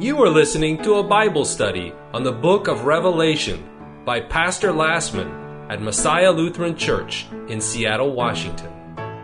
You are listening to a Bible study on the book of Revelation by Pastor Lassman at Messiah Lutheran Church in Seattle, Washington.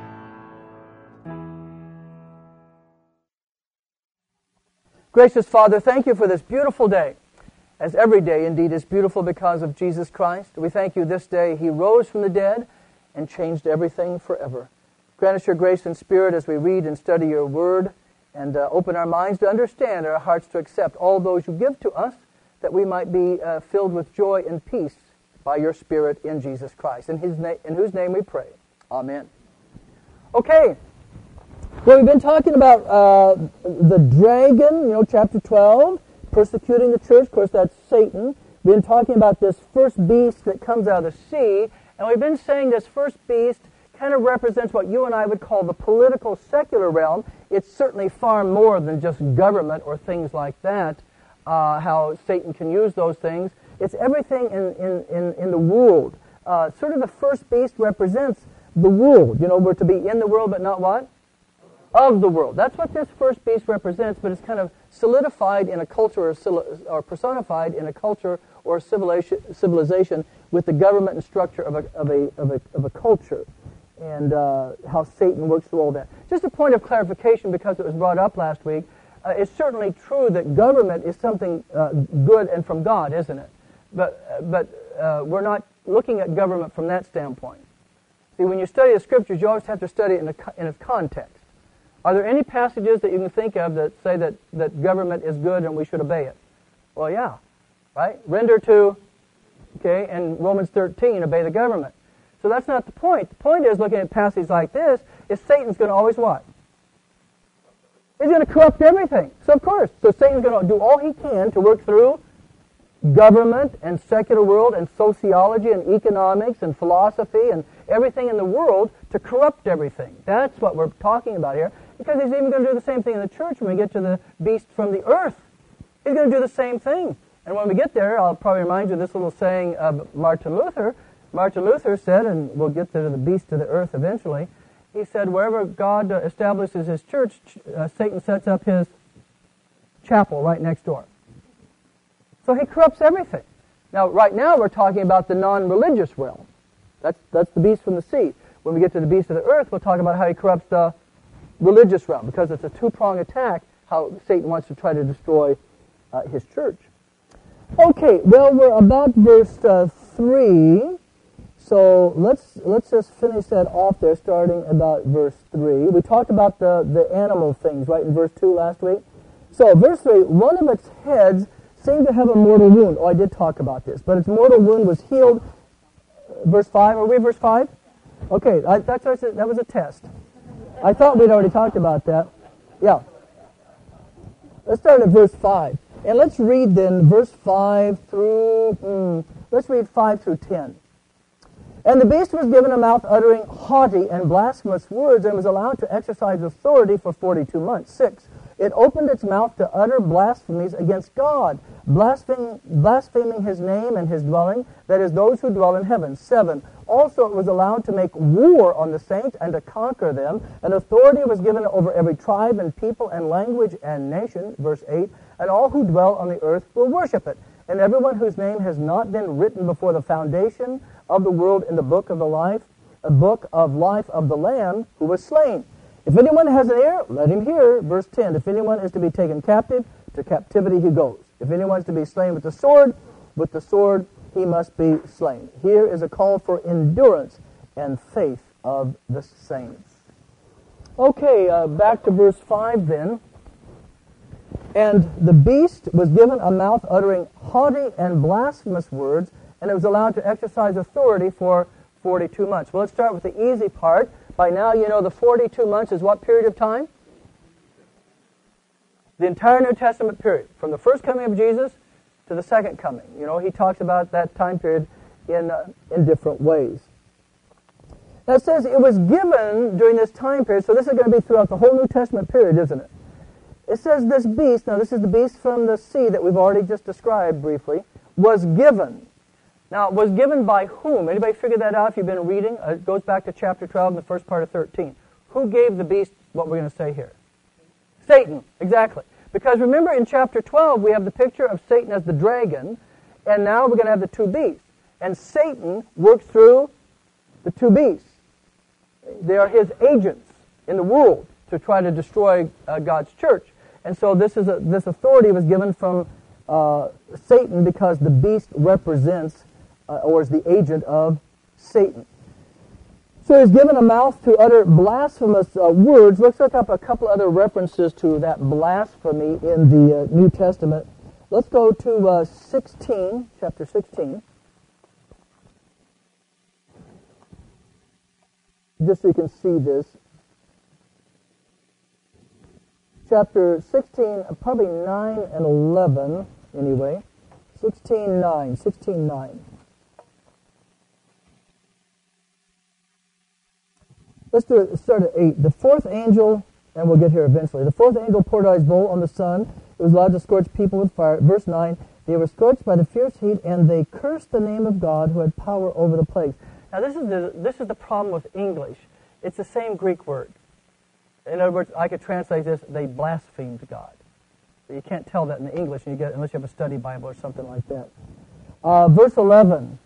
Gracious Father, thank you for this beautiful day, as every day indeed is beautiful because of Jesus Christ. We thank you this day He rose from the dead and changed everything forever. Grant us your grace and spirit as we read and study your word, and open our minds to understand, our hearts to accept all those you give to us, that we might be filled with joy and peace by your Spirit in Jesus Christ, in whose name we pray. Amen. Okay, well, we've been talking about the dragon, chapter 12, persecuting the church. Of course, that's Satan. We've been talking about this first beast that comes out of the sea, and we've been saying this first beast kind of represents what you and I would call the political secular realm. It's certainly far more than just government or things like that, how Satan can use those things. It's everything in the world. Sort of the first beast represents the world. We're to be in the world, but not what? Of the world. That's what this first beast represents, but it's kind of solidified in a culture or personified in a culture or civilization with the government and structure of a culture, and how Satan works through all that. Just a point of clarification, because it was brought up last week, it's certainly true that government is something good and from God, isn't it? But we're not looking at government from that standpoint. See, when you study the Scriptures, you always have to study it in its context. Are there any passages that you can think of that say that government is good and we should obey it? Well, yeah, right? Render to, and Romans 13, obey the government. So that's not the point. The point is, looking at passages like this, is Satan's going to always what? He's going to corrupt everything. So of course, Satan's going to do all he can to work through government and secular world and sociology and economics and philosophy and everything in the world to corrupt everything. That's what we're talking about here, because he's even going to do the same thing in the church when we get to the beast from the earth. He's going to do the same thing. And when we get there, I'll probably remind you of this little saying of Martin Luther. Martin Luther said, and we'll get to the beast of the earth eventually, he said, wherever God establishes his church, Satan sets up his chapel right next door. So he corrupts everything. Now, right now, we're talking about the non-religious realm. That's the beast from the sea. When we get to the beast of the earth, we'll talk about how he corrupts the religious realm, because it's a two-pronged attack, how Satan wants to try to destroy his church. Okay, well, we're about verse 3. So let's just finish that off there, starting about verse 3. We talked about the animal things, right, in verse 2 last week. So, verse 3, one of its heads seemed to have a mortal wound. Oh, I did talk about this. But its mortal wound was healed. Verse 5, are we at verse 5? Okay, that was a test. I thought we'd already talked about that. Yeah. Let's start at verse 5. And let's read then verse 5 through, let's read 5 through 10. And the beast was given a mouth uttering haughty and blasphemous words, and was allowed to exercise authority for 42 months. 6. It opened its mouth to utter blasphemies against God, blaspheming his name and his dwelling, that is, those who dwell in heaven. 7. Also it was allowed to make war on the saints and to conquer them, and authority was given over every tribe and people and language and nation. Verse 8. And all who dwell on the earth will worship it, and everyone whose name has not been written before the foundation of the world in the book of the life, a book of life of the Lamb who was slain. If anyone has an ear, let him hear. Verse 10, if anyone is to be taken captive, to captivity he goes. If anyone is to be slain with the sword he must be slain. Here is a call for endurance and faith of the saints. Okay, back to verse 5 then. And the beast was given a mouth uttering haughty and blasphemous words, and it was allowed to exercise authority for 42 months. Well, let's start with the easy part. By now, you know the 42 months is what period of time? The entire New Testament period, from the first coming of Jesus to the second coming. He talks about that time period in different ways. Now, it says it was given during this time period, so this is going to be throughout the whole New Testament period, isn't it? It says this beast, now this is the beast from the sea that we've already just described briefly, was given. Now, it was given by whom? Anybody figure that out if you've been reading? It goes back to chapter 12 and the first part of 13. Who gave the beast what we're going to say here? Satan, exactly. Because remember in chapter 12 we have the picture of Satan as the dragon, and now we're going to have the two beasts. And Satan works through the two beasts. They are his agents in the world to try to destroy God's church. And so this authority was given from Satan because the beast represents or is the agent of Satan. So he's given a mouth to utter blasphemous words. Let's look up a couple other references to that blasphemy in the New Testament. Let's go to chapter 16. Just so you can see this. Chapter 16, probably 9 and 11, anyway. 16:9. Let's start at 8. The fourth angel, and we'll get here eventually. The fourth angel poured out his bowl on the sun. It was allowed to scorch people with fire. Verse 9, they were scorched by the fierce heat, and they cursed the name of God who had power over the plagues. Now this is the problem with English. It's the same Greek word. In other words, I could translate this, they blasphemed God. But you can't tell that in the English unless you have a study Bible or something like that. Verse 11.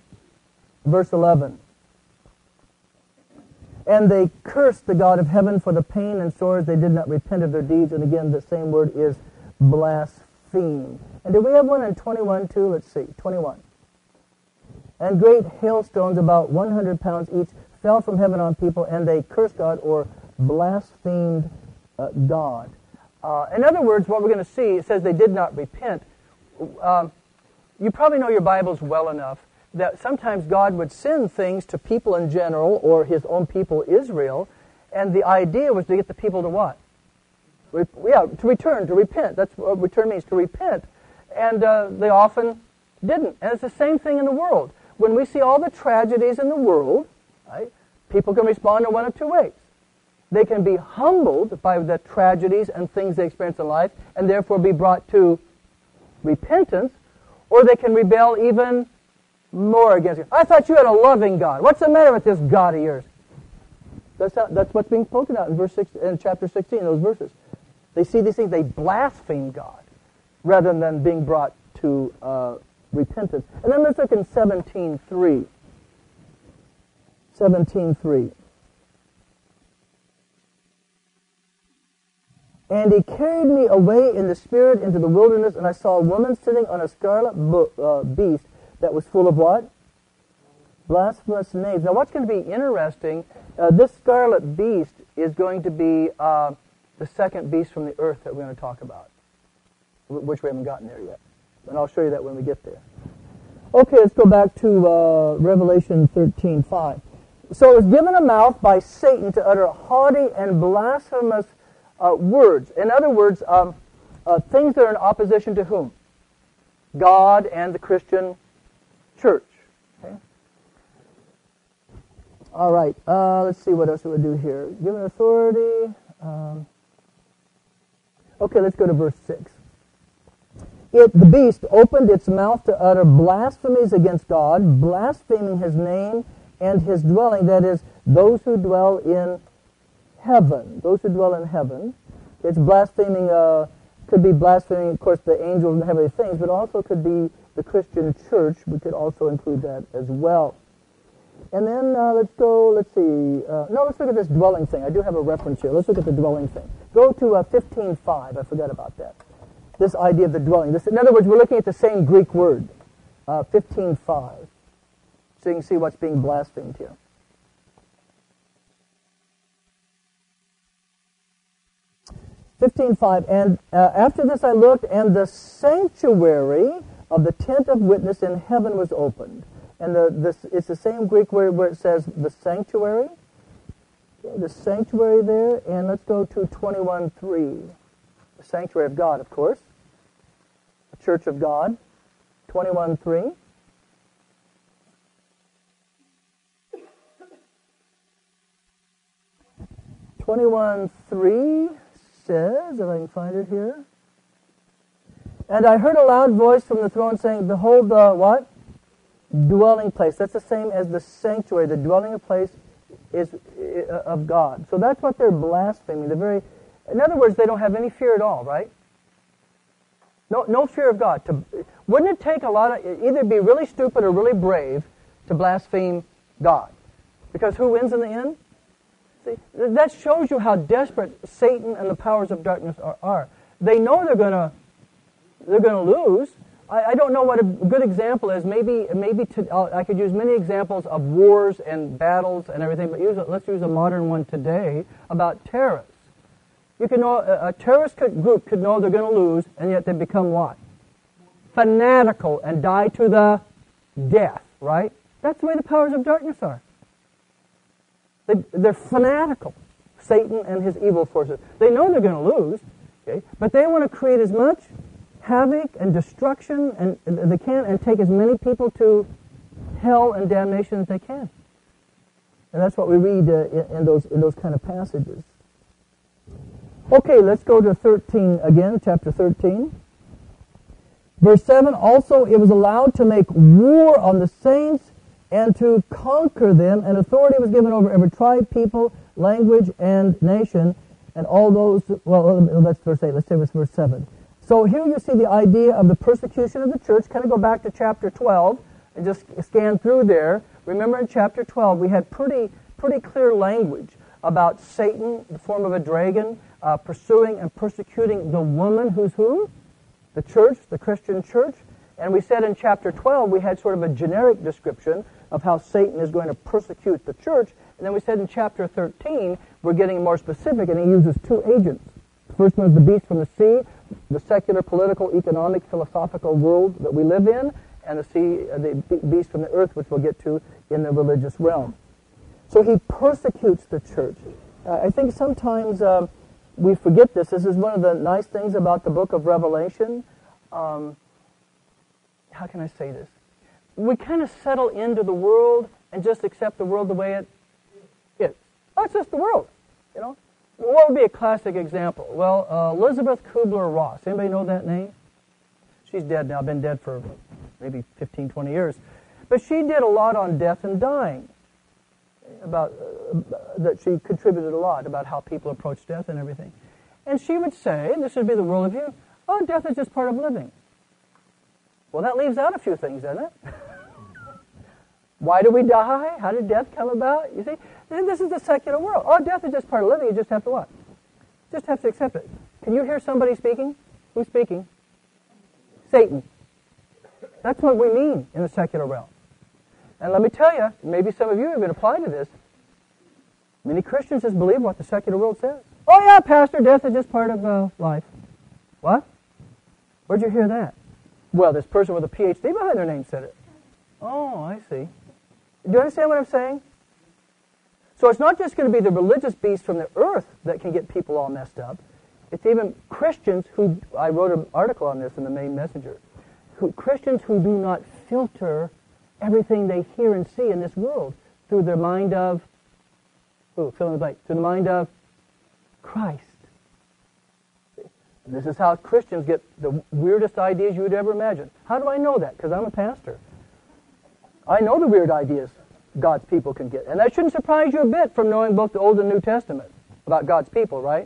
And they cursed the God of heaven for the pain and sores. They did not repent of their deeds. And again, the same word is blaspheme. And do we have one in 21 too? Let's see, 21. And great hailstones, about 100 pounds each, fell from heaven on people, and they cursed God or blasphemed God. In other words, what we're going to see, it says they did not repent. You probably know your Bibles well enough that sometimes God would send things to people in general or his own people, Israel, and the idea was to get the people to what? To return, to repent. That's what return means, to repent. And they often didn't. And it's the same thing in the world. When we see all the tragedies in the world, right, people can respond in one of two ways. They can be humbled by the tragedies and things they experience in life and therefore be brought to repentance, or they can rebel even more against God. I thought you had a loving God. What's the matter with this God of yours? That's what's being spoken out in chapter 16, those verses. They see these things, they blaspheme God rather than being brought to repentance. And then let's look in 17:3. 17:3. And he carried me away in the spirit into the wilderness, and I saw a woman sitting on a scarlet beast that was full of what? Blasphemous names. Now what's going to be interesting, this scarlet beast is going to be the second beast from the earth that we're going to talk about, which we haven't gotten there yet. And I'll show you that when we get there. Okay, let's go back to Revelation 13:5. So it was given a mouth by Satan to utter haughty and blasphemous words. In other words, things that are in opposition to whom? God and the Christian church. Okay. All right. Let's see what else we would do here. Given authority. Okay, let's go to verse 6. The beast opened its mouth to utter blasphemies against God, blaspheming his name and his dwelling, that is, those who dwell in heaven. Those who dwell in heaven. It's blaspheming, could be blaspheming, of course, the angels and heavenly things, but also could be the Christian church. We could also include that as well. And then let's look at this dwelling thing. I do have a reference here. Let's look at the dwelling thing. Go to 15:5. I forgot about that. This idea of the dwelling. In other words, we're looking at the same Greek word, 15:5. So you can see what's being blasphemed here. And after this I looked, and the sanctuary of the tent of witness in heaven was opened. And it's the same Greek word where it says the sanctuary. Okay, the sanctuary there. And let's go to 21:3. The sanctuary of God, of course. The church of God. 21:3. Says, if I can find it here. And I heard a loud voice from the throne saying, behold the what? Dwelling place. That's the same as the sanctuary. The dwelling place is of God. So that's what they're blaspheming. In other words, they don't have any fear at all, right? No fear of God. Wouldn't it take a lot of, either be really stupid or really brave to blaspheme God? Because who wins in the end? See, that shows you how desperate Satan and the powers of darkness are. They know they're going to lose. I don't know what a good example is. Maybe I could use many examples of wars and battles and everything, but let's use a modern one today about terrorists. You can know a terrorist group could know they're going to lose, and yet they become what? Fanatical and die to the death, right? That's the way the powers of darkness are. They're fanatical, Satan and his evil forces. They know they're going to lose, okay? But they want to create as much havoc and destruction and they can, and take as many people to hell and damnation as they can. And that's what we read in those kind of passages. Okay, let's go to 13 again, chapter 13. Verse 7, also it was allowed to make war on the saints and to conquer them, and authority was given over every tribe, people, language, and nation, and all those, well, that's verse 8, let's say it's verse 7. So here you see the idea of the persecution of the church. Kind of go back to chapter 12 and just scan through there. Remember in chapter 12 we had pretty clear language about Satan, the form of a dragon, pursuing and persecuting the woman who's who? The church, the Christian church. And we said in chapter 12 we had sort of a generic description of how Satan is going to persecute the church. And then we said in chapter 13 we're getting more specific, and he uses two agents. The first one is the beast from the sea, the secular, political, economic, philosophical world that we live in, and the beast from the earth, which we'll get to in the religious realm. So he persecutes the church. I think sometimes we forget this. This is one of the nice things about the book of Revelation. How can I say this? We kind of settle into the world and just accept the world the way it is. Oh, it's just the world, you know. What would be a classic example? Well, Elizabeth Kubler-Ross. Anybody know that name? She's dead now, been dead for maybe 15, 20 years. But she did a lot on death and dying. About that she contributed a lot about how people approach death and everything. And she would say, and this would be the worldview, oh, death is just part of living. Well, that leaves out a few things, doesn't it? Why do we die? How did death come about? You see, this is the secular world. Oh, death is just part of living. You just have to what? Just have to accept it. Can you hear somebody speaking? Who's speaking? Satan. That's what we mean in the secular realm. And let me tell you, maybe some of you have been applied to this. Many Christians just believe what the secular world says. Oh yeah, Pastor, death is just part of life. What? Where'd you hear that? Well, this person with a PhD behind their name said it. Oh, I see. Do you understand what I'm saying? So it's not just going to be the religious beast from the earth that can get people all messed up. It's even Christians who, I wrote an article on this in the Main Messenger, Christians who do not filter everything they hear and see in this world through their mind of, fill in the blank, through the mind of Christ. This is how Christians get the weirdest ideas you would ever imagine. How do I know that? Because I'm a pastor. I know the weird ideas God's people can get. And that shouldn't surprise you a bit from knowing both the Old and New Testament about God's people, right?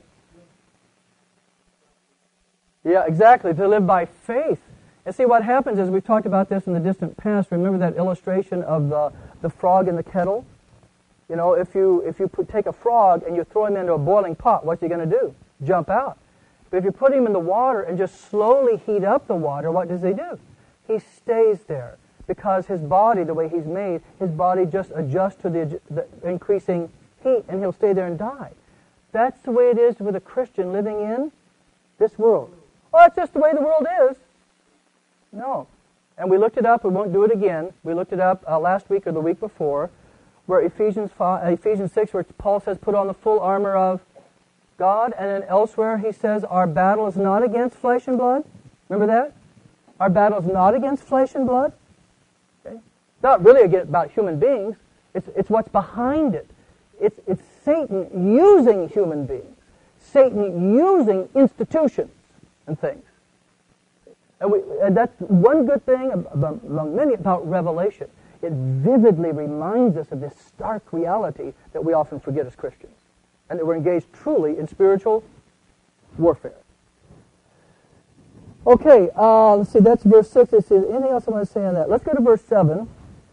Yeah, exactly. To live by faith. And see, what happens is, we've talked about this in the distant past. Remember that illustration of the frog in the kettle? You know, if you take a frog and you throw him into a boiling pot, what's he going to do? Jump out. But if you put him in the water and just slowly heat up the water, what does he do? He stays there. Because his body, the way he's made, his body just adjusts to the increasing heat, and he'll stay there and die. That's the way it is with a Christian living in this world. Oh, that's just the way the world is. No. And we looked it up. We won't do it again. We looked it up last week or the week before, where Ephesians 6, where Paul says, put on the full armor of God. And then elsewhere he says, our battle is not against flesh and blood. Remember that? Our battle is not against flesh and blood. Okay? It's not really about human beings. It's what's behind it. It's Satan using human beings. Satan using institutions and things. And that's one good thing among many about Revelation. It vividly reminds us of this stark reality that we often forget as Christians, and that we're engaged truly in spiritual warfare. Okay, let's see, that's verse 6. Let's see, anything else I want to say on that? Let's go to verse 7.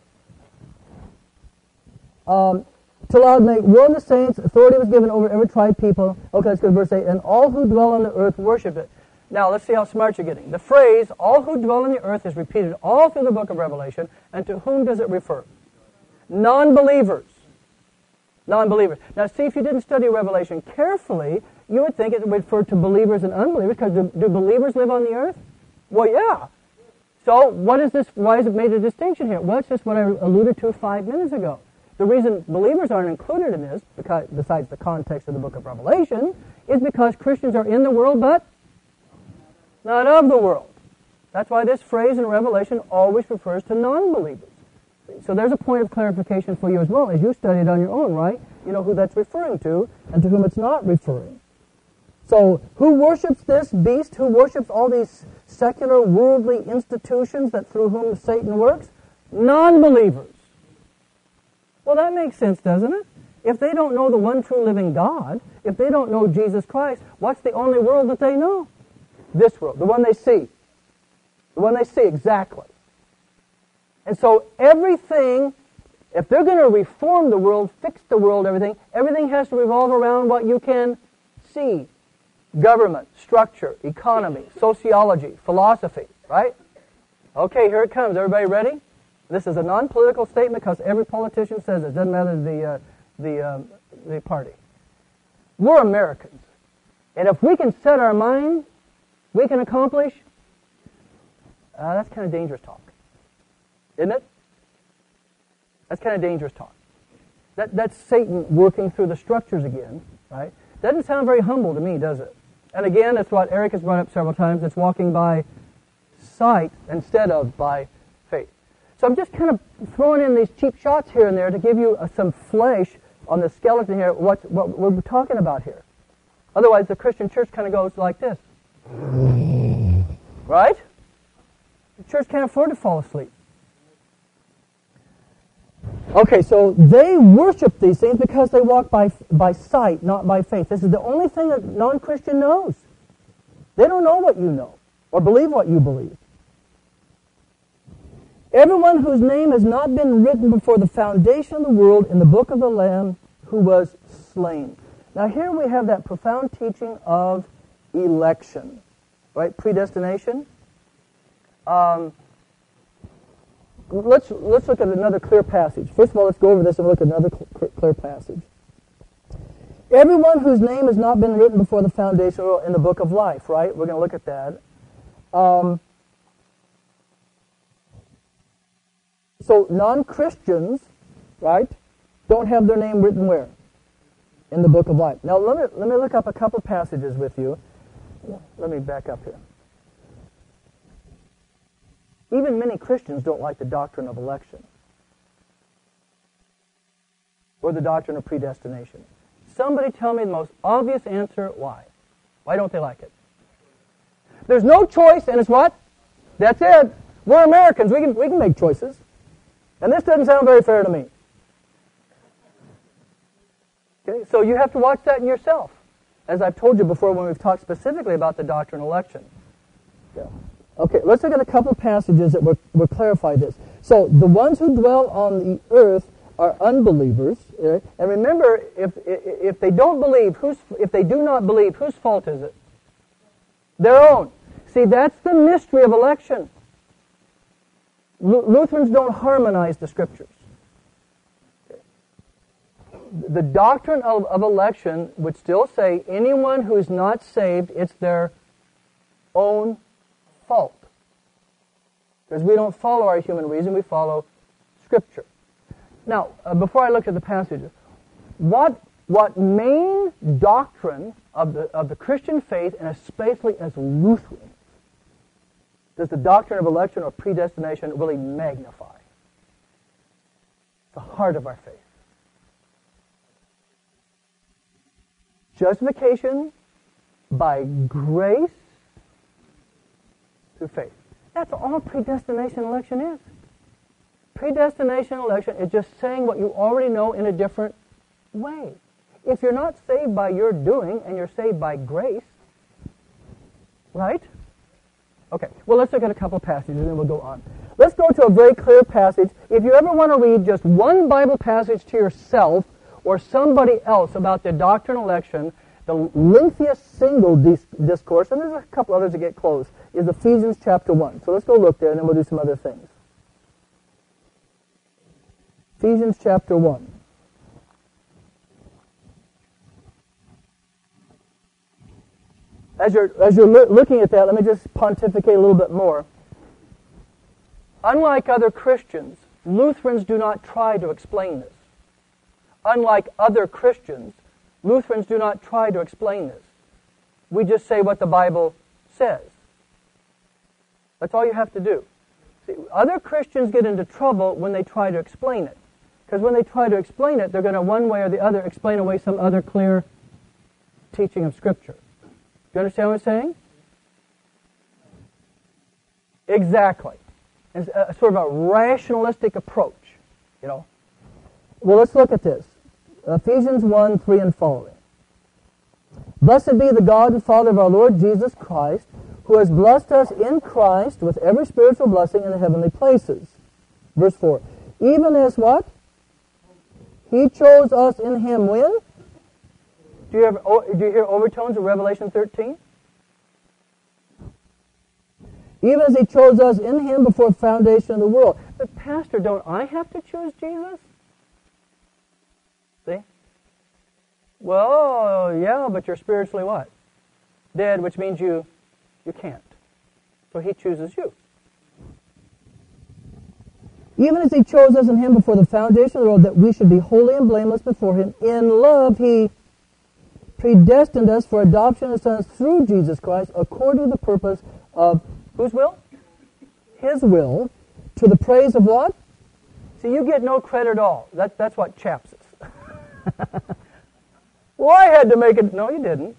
To allow to make war on the saints, authority was given over every tribe, people. Okay, let's go to verse 8. And all who dwell on the earth worship it. Now, let's see how smart you're getting. The phrase, all who dwell on the earth, is repeated all through the book of Revelation. And to whom does it refer? Non-believers. Non-believers. Now, see, if you didn't study Revelation carefully, you would think it would refer to believers and unbelievers, because do believers live on the earth? Well, yeah. So, what is this? Why is it made a distinction here? Well, it's just what I alluded to 5 minutes ago. The reason believers aren't included in this, because, besides the context of the book of Revelation, is because Christians are in the world, but not of the world. That's why this phrase in Revelation always refers to non-believers. So there's a point of clarification for you as well, as you study it on your own, right? You know who that's referring to, and to whom it's not referring. So, who worships this beast? Who worships all these secular, worldly institutions that through whom Satan works? Non-believers. Well, that makes sense, doesn't it? If they don't know the one true living God, if they don't know Jesus Christ, what's the only world that they know? This world, the one they see. The one they see, exactly. And so everything, if they're going to reform the world, fix the world, everything has to revolve around what you can see. Government, structure, economy, sociology, philosophy, right? Okay, here it comes. Everybody ready? This is a non-political statement because every politician says it. Doesn't matter the party. We're Americans. And if we can set our mind, we can accomplish. That's kind of dangerous talk. Isn't it? That's kind of dangerous talk. That's Satan working through the structures again, right? Doesn't sound very humble to me, does it? And again, that's what Eric has brought up several times. It's walking by sight instead of by faith. So I'm just kind of throwing in these cheap shots here and there to give you some flesh on the skeleton here, what we're talking about here. Otherwise, the Christian church kind of goes like this. Right? The church can't afford to fall asleep. Okay, so they worship these things because they walk by sight, not by faith. This is the only thing a non-Christian knows. They don't know what you know or believe what you believe. Everyone whose name has not been written before the foundation of the world in the book of the Lamb who was slain. Now here we have that profound teaching of election, right? Predestination. Let's look at another clear passage. First of all, let's go over this and look at another clear passage. Everyone whose name has not been written before the foundation of the world in the book of life, right? We're going to look at that. So non-Christians, right, don't have their name written where? In the book of life. Now let me look up a couple passages with you. Let me back up here. Even many Christians don't like the doctrine of election or the doctrine of predestination. Somebody tell me the most obvious answer why. Why don't they like it? There's no choice, and it's what? That's it. We're Americans. We can make choices. And this doesn't sound very fair to me. Okay, so you have to watch that in yourself, as I've told you before when we've talked specifically about the doctrine of election. Yeah. Okay, let's look at a couple of passages that will clarify this. So, the ones who dwell on the earth are unbelievers. And remember, if they don't believe, if they do not believe, whose fault is it? Their own. See, that's the mystery of election. Lutherans don't harmonize the Scriptures. The doctrine of election would still say anyone who is not saved, it's their own fault. Because we don't follow our human reason, we follow Scripture. Now, before I look at the passage, what main doctrine of the Christian faith, and especially as Lutherans, does the doctrine of election or predestination really magnify? The heart of our faith. Justification by grace through faith. That's all predestination election is. Predestination election is just saying what you already know in a different way. If you're not saved by your doing and you're saved by grace, right? Okay, well, let's look at a couple passages and then we'll go on. Let's go to a very clear passage. If you ever want to read just one Bible passage to yourself or somebody else about the doctrine of election, the lengthiest single discourse, and there's a couple others that get close, is Ephesians chapter 1. So let's go look there and then we'll do some other things. Ephesians chapter 1. As you're looking at that, let me just pontificate a little bit more. Unlike other Christians, Lutherans do not try to explain this. Unlike other Christians, Lutherans do not try to explain this. We just say what the Bible says. That's all you have to do. See, other Christians get into trouble when they try to explain it. Because when they try to explain it, they're going to one way or the other explain away some other clear teaching of Scripture. Do you understand what I'm saying? Exactly. It's a sort of a rationalistic approach, you know. Well, let's look at this. Ephesians 1, 3 and following. Blessed be the God and Father of our Lord Jesus Christ, who has blessed us in Christ with every spiritual blessing in the heavenly places. Verse 4. Even as what? He chose us in Him when? Do you hear overtones of Revelation 13? Even as He chose us in Him before the foundation of the world. But Pastor, don't I have to choose Jesus? See? Well, yeah, but you're spiritually what? Dead, which means you can't. So He chooses you. Even as He chose us in Him before the foundation of the world, that we should be holy and blameless before Him. In love He predestined us for adoption as sons through Jesus Christ, according to the purpose of whose will? His will, to the praise of what? See, you get no credit at all. That's what chaps us. Well, I had to make it. No, you didn't.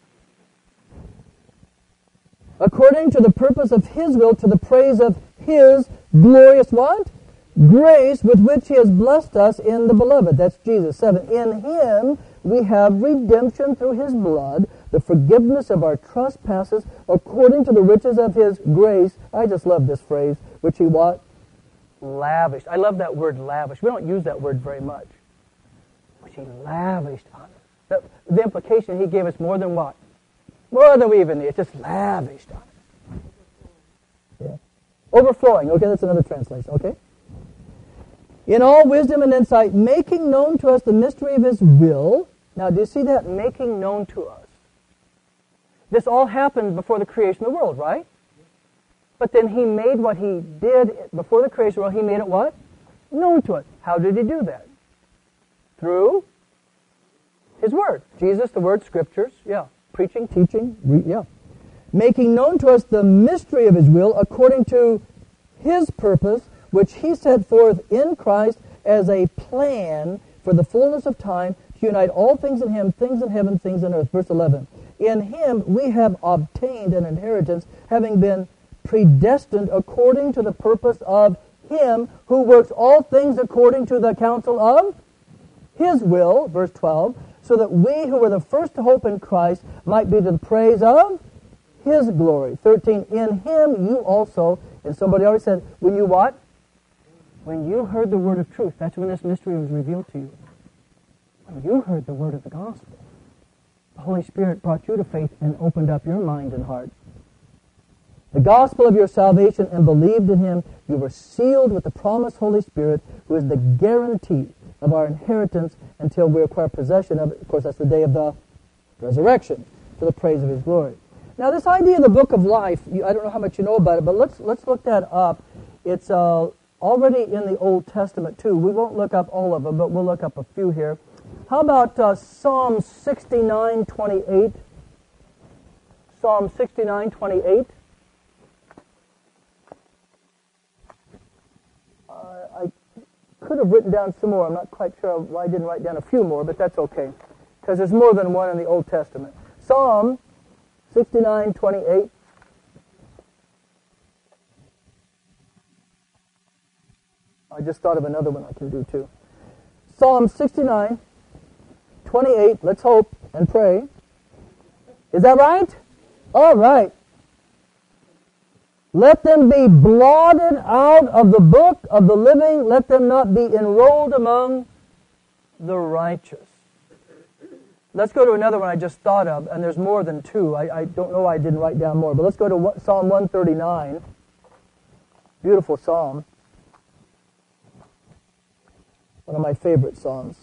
According to the purpose of His will, to the praise of His glorious what? Grace with which He has blessed us in the Beloved. That's Jesus. 7. In Him we have redemption through His blood, the forgiveness of our trespasses, according to the riches of His grace. I just love this phrase, which He what? Lavished. I love that word lavish. We don't use that word very much. Which He lavished on us. The implication, He gave us more than what? More than we even need. It's just lavished on us. Yeah. Overflowing. Okay, that's another translation. Okay. In all wisdom and insight, making known to us the mystery of His will. Now, do you see that? Making known to us. This all happened before the creation of the world, right? But then He made what He did before the creation of the world. He made it what? Known to us. How did He do that? Through His Word. Jesus, the Word, Scriptures, yeah. Preaching, teaching, yeah. Making known to us the mystery of His will according to His purpose, which He set forth in Christ as a plan for the fullness of time to unite all things in Him, things in heaven, things in earth. Verse 11. In Him we have obtained an inheritance, having been predestined according to the purpose of Him who works all things according to the counsel of His will. Verse 12. So that we who were the first to hope in Christ might be to the praise of His glory. 13. In Him you also, and somebody already said, when you what? When you heard the word of truth, that's when this mystery was revealed to you. When you heard the word of the gospel, the Holy Spirit brought you to faith and opened up your mind and heart. The gospel of your salvation, and believed in Him, you were sealed with the promised Holy Spirit, who is the guarantee of our inheritance until we acquire possession of it. Of course, that's the day of the resurrection, to the praise of His glory. Now, this idea of the book of life, I don't know how much you know about it, but let's look that up. It's already in the Old Testament, too. We won't look up all of them, but we'll look up a few here. How about Psalm 69:28? Psalm 69:28. I could have written down some more. I'm not quite sure why I didn't write down a few more, but that's okay, because there's more than one in the Old Testament. Psalm 69:28. I just thought of another one I can do too. Psalm 69:28. Let's hope and pray. Is that right? All right. Let them be blotted out of the book of the living. Let them not be enrolled among the righteous. Let's go to another one I just thought of, and there's more than two. I don't know why I didn't write down more, but let's go to Psalm 139. Beautiful psalm. One of my favorite psalms.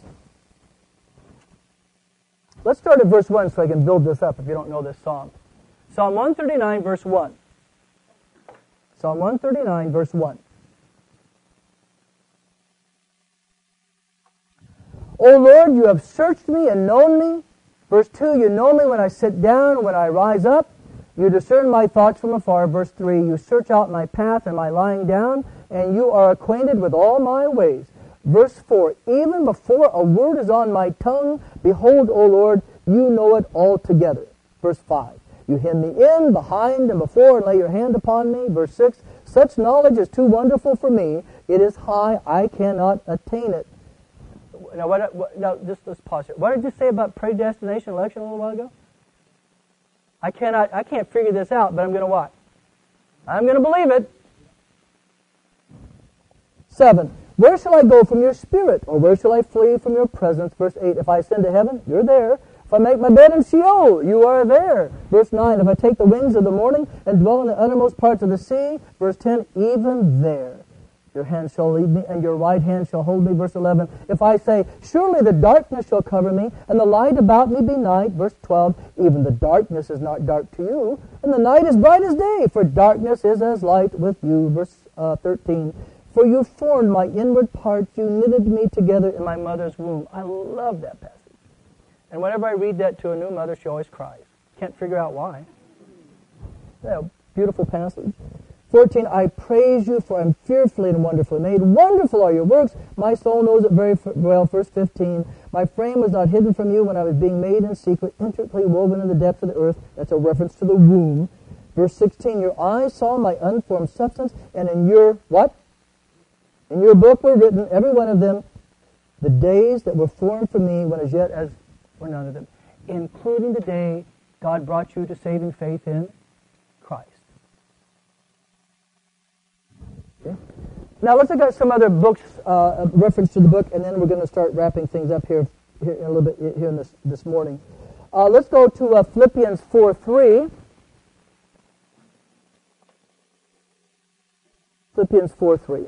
Let's start at verse 1 so I can build this up if you don't know this psalm. Psalm 139, verse 1. Psalm 139, verse 1. O Lord, you have searched me and known me. Verse 2, you know me when I sit down, when I rise up. You discern my thoughts from afar. Verse 3, you search out my path and my lying down, and you are acquainted with all my ways. Verse 4, even before a word is on my tongue, behold, O Lord, you know it altogether. Verse 5, you hem me in, behind, and before, and lay your hand upon me. Verse 6, such knowledge is too wonderful for me. It is high, I cannot attain it. Now, just let's pause here. What did you say about predestination election a little while ago? I can't figure this out, but I'm going to what? I'm going to believe it. 7. Where shall I go from your spirit? Or where shall I flee from your presence? Verse 8. If I ascend to heaven, you're there. If I make my bed in Sheol, you are there. Verse 9. If I take the wings of the morning and dwell in the uttermost parts of the sea. Verse 10. Even there your hand shall lead me, and your right hand shall hold me. Verse 11. If I say, surely the darkness shall cover me, and the light about me be night. Verse 12. Even the darkness is not dark to you, and the night is bright as day, for darkness is as light with you. Verse 13. For you formed my inward parts, you knitted me together in my mother's womb. I love that passage. And whenever I read that to a new mother, she always cries. Can't figure out why. Yeah, beautiful passage. 14, I praise you, for I'm fearfully and wonderfully made. Wonderful are your works. My soul knows it very well. Verse 15, my frame was not hidden from you when I was being made in secret, intricately woven in the depths of the earth. That's a reference to the womb. Verse 16, your eyes saw my unformed substance, and in your, what? In your book were written, every one of them, the days that were formed for me, when as yet as were none of them, including the day God brought you to saving faith in Christ. Okay. Now let's look at some other books, reference to the book, and then we're going to start wrapping things up here in a little bit here in this morning. Let's go to Philippians 4:3. Philippians 4:3.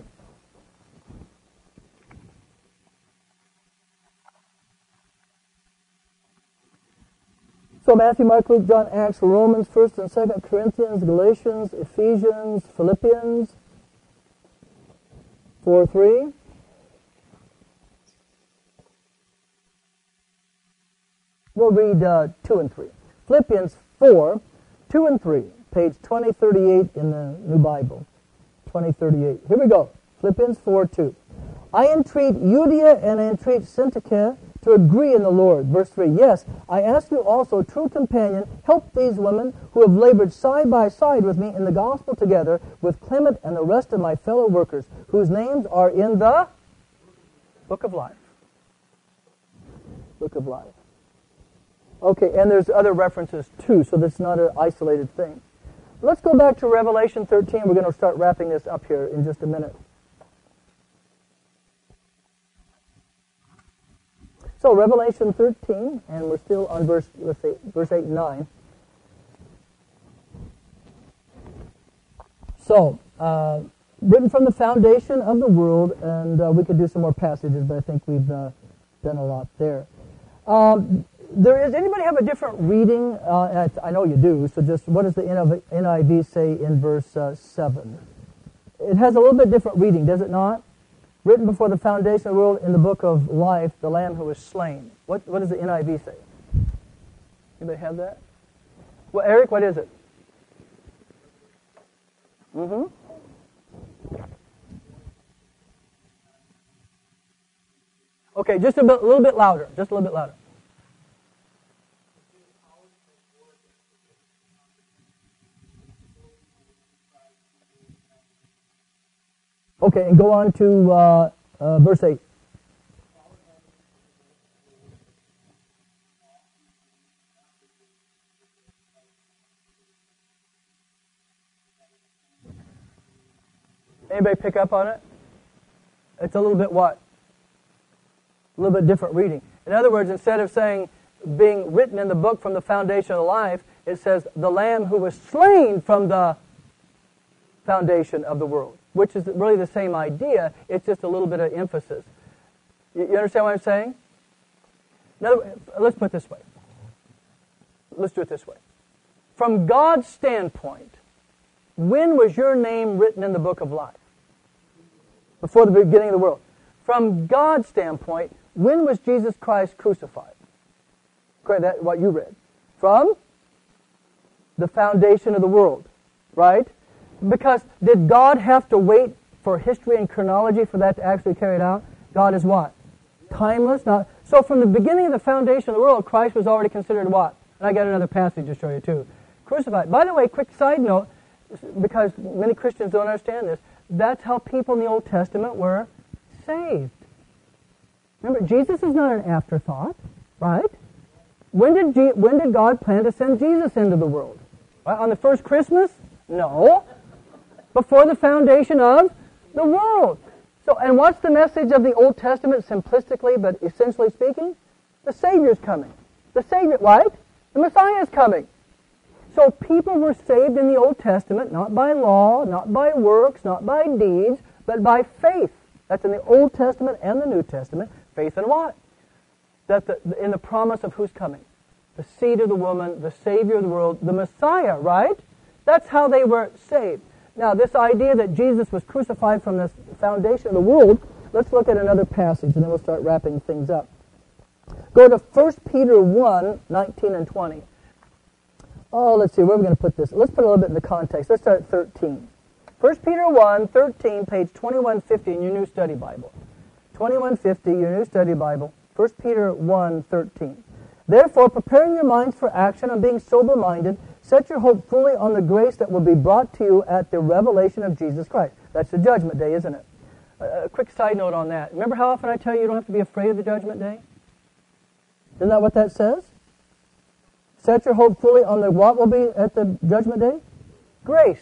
So Matthew, Mark, Luke, John, Acts, Romans, 1st and 2nd Corinthians, Galatians, Ephesians, Philippians 4:3. We'll read 2 and 3. Philippians 4, 2 and 3, page 2038 in the New Bible. 2038. Here we go. Philippians 4:2. I entreat Euodia and I entreat Syntyche to agree in the Lord. Verse 3. Yes, I ask you also, true companion, help these women who have labored side by side with me in the gospel together with Clement and the rest of my fellow workers, whose names are in the Book of Life. Book of Life. Okay, and there's other references too, so that's not an isolated thing. Let's go back to Revelation 13. We're going to start wrapping this up here in just a minute. So Revelation 13, and we're still on verse 8 and 9. So, written from the foundation of the world, and we could do some more passages, but I think we've done a lot there. Anybody have a different reading? I know you do, so just what does the NIV say in verse 7? It has a little bit different reading, does it not? Written before the foundation of the world in the book of life, the Lamb who was slain. What does the NIV say? Anybody have that? Well, Eric, what is it? Mm-hmm. Okay, just a little bit louder. Just a little bit louder. Okay, and go on to verse 8. Anybody pick up on it? It's a little bit what? A little bit different reading. In other words, instead of saying being written in the book from the foundation of the life, it says the Lamb who was slain from the foundation of the world, which is really the same idea. It's just a little bit of emphasis. You understand what I'm saying? In other words, let's put it this way. Let's do it this way. From God's standpoint, when was your name written in the book of life? Before the beginning of the world. From God's standpoint, when was Jesus Christ crucified? Okay, that's what you read. From the foundation of the world, right? Because did God have to wait for history and chronology for that to actually carry it out? God is what? Timeless. Not, so from the beginning of the foundation of the world, Christ was already considered what? And I got another passage to show you too. Crucified. By the way, quick side note, because many Christians don't understand this, that's how people in the Old Testament were saved. Remember, Jesus is not an afterthought, right? When did God plan to send Jesus into the world? Right? On the first Christmas? No. Before the foundation of the world. So, and what's the message of the Old Testament, simplistically but essentially speaking? The Savior's coming. The Savior, right? The Messiah is coming. So people were saved in the Old Testament, not by law, not by works, not by deeds, but by faith. That's in the Old Testament and the New Testament. Faith in what? In the promise of who's coming. The seed of the woman, the Savior of the world, the Messiah, right? That's how they were saved. Now, this idea that Jesus was crucified from the foundation of the world, let's look at another passage, and then we'll start wrapping things up. Go to 1 Peter 1, 19 and 20. Oh, let's see, where are we going to put this? Let's put a little bit in the context. Let's start at 13. 1 Peter 1, 13, page 2150 in your New Study Bible. 2150, your New Study Bible. 1 Peter 1, 13. Therefore, preparing your minds for action and being sober-minded, set your hope fully on the grace that will be brought to you at the revelation of Jesus Christ. That's the judgment day, isn't it? A quick side note on that. Remember how often I tell you you don't have to be afraid of the judgment day? Isn't that what that says? Set your hope fully on the what will be at the judgment day? Grace.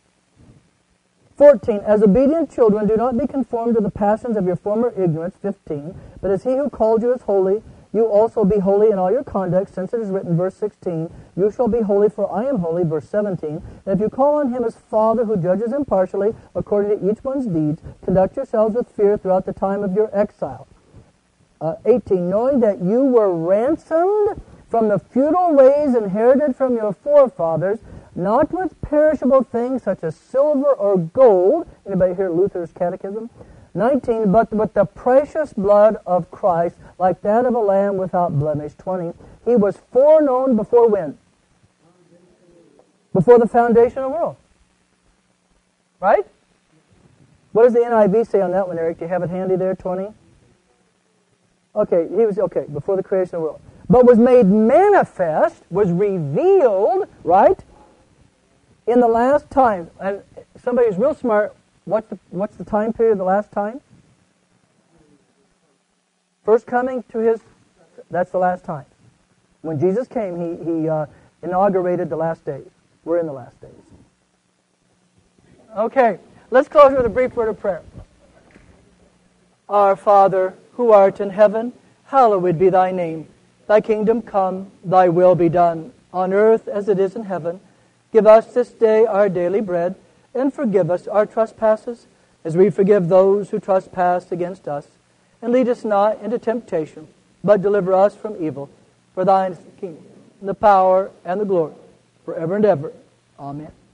14. As obedient children, do not be conformed to the passions of your former ignorance. 15. But as he who called you is holy, you also be holy in all your conduct, since it is written, verse 16, you shall be holy, for I am holy, verse 17. And if you call on him as Father who judges impartially according to each one's deeds, conduct yourselves with fear throughout the time of your exile. 18. Knowing that you were ransomed from the futile ways inherited from your forefathers, not with perishable things such as silver or gold. Anybody hear Luther's Catechism? 19, but with the precious blood of Christ, like that of a lamb without blemish. 20, he was foreknown before when? Before the foundation of the world. Right? What does the NIV say on that one, Eric? Do you have it handy there, 20? Okay, before the creation of the world. But was made manifest, was revealed, right? In the last time. And somebody who's real smart, what's the time period of the last time? First coming to his, that's the last time. When Jesus came, he inaugurated the last days. We're in the last days. Okay, let's close with a brief word of prayer. Our Father, who art in heaven, hallowed be thy name. Thy kingdom come, thy will be done, on earth as it is in heaven. Give us this day our daily bread, and forgive us our trespasses, as we forgive those who trespass against us. And lead us not into temptation, but deliver us from evil. For thine is the kingdom, and the power, and the glory, forever and ever. Amen.